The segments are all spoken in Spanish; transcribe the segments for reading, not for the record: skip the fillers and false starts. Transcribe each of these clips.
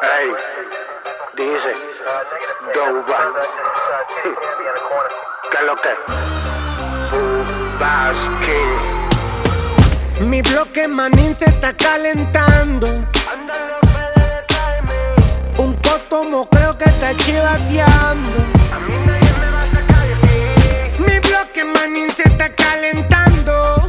Ey, dice, Doba. ¿Qué es lo que? Baskin. Mi bloque manín se está calentando. Un cotomo creo que está chivateando. Mi bloque manín se está calentando.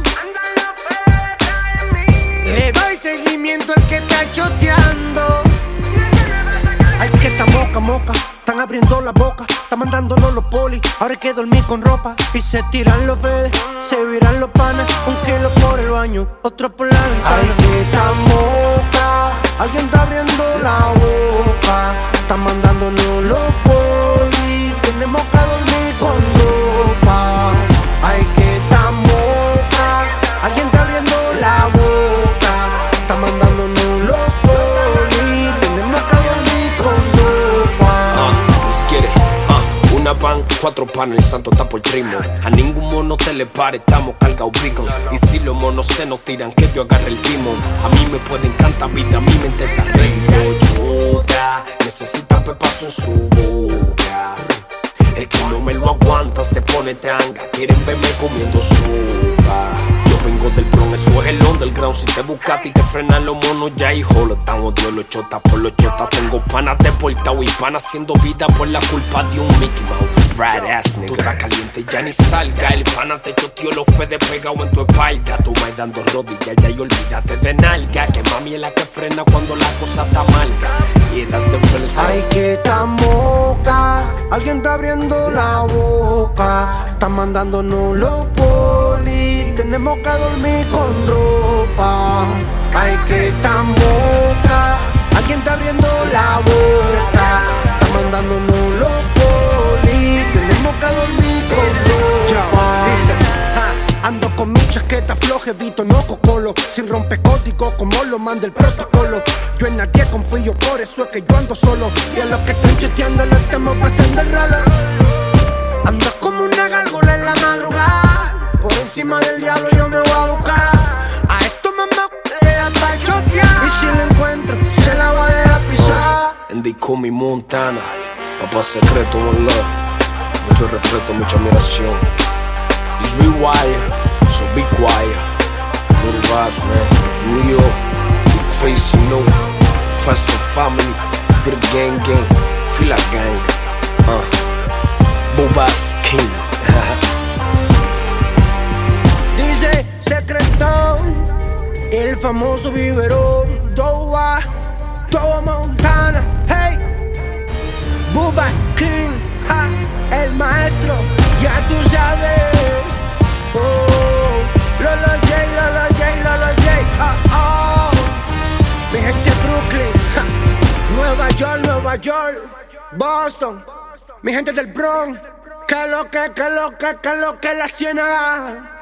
Le doy seguimiento al que está choteando. Ay, que está moca, moca. Están abriendo la boca, están mandándonos los polis. Ahora hay que dormir con ropa y se tiran los fedes, se viran los panas. Un kilo por el baño, otro por la ventana. Ay, que está moca. Alguien está abriendo la boca. Están mandándonos los polis. Tenemos que dormir con ropa. Ay, que está moca. Alguien está abriendo la boca. Están mandándonos los polis. Tenemos que dormir con ropa. Una van, 4 panes, el santo está por trimo. A ningún mono te le pare, estamos cargados beacons. Y si los monos se nos tiran, que yo agarre el timón. A mí me puede encantar vida, mi mente está rico. Chuta, necesita pepazo en su boca. El que no me lo aguanta se pone tanga. Quieren verme comiendo sopa. Yo vengo del Bronx, eso es el underground. Si te buscas y te frenan los monos, ya hijo, lo están odio los chotas por los chotas. Tengo panas deportados y panas haciendo vida por la culpa de un Mickey Mouse. Right ass nigga. Tú estás caliente, ya ni salga. El pana te choteó los fedes pegado en tu espalda. Tú vas dando rodillas ya y olvídate de nalga. Que mami es la que frena cuando la cosa está malga. Y das de feeling. Ay, que tan moca. Alguien está abriendo la boca. Están mandándonos los polis. Tenemos que dormir con ropa. Ay, que tan boca. Alguien está abriendo la boca. Están mandándonos los polis. Tenemos que dormir con ropa. Dice, ando con mi chaqueta floja, evito no cocolo. Sin rompecódigo como lo manda el protocolo. Yo en nadie confío, por eso es que yo ando solo. Y a los que están chateando lo estamos pasando el rolo. Ando como una gárgola en la madrugada. Por encima del diablo yo me voy a buscar. A esto mamá le da pa' chotear. Y si lo encuentro, se la voy a dejar pisar. And they call me Montana. Papá secreto, one love. Mucho respeto, mucha admiración. It's rewired, so be quiet. Little vibes, man. New York, be crazy, no. Trust the family, feel the gang gang, feel like gang. Bobas King. Dice secreto, el famoso biberón. Doba, Doba Montana, hey. Bobas King, ja, el maestro, ya tú sabes. Oh, Lolo J, Lolo J, Lolo J, oh. Mi gente de Brooklyn, ja. Nueva York, Nueva York, Boston. Mi gente del Bronx, que lo que la ciénaga.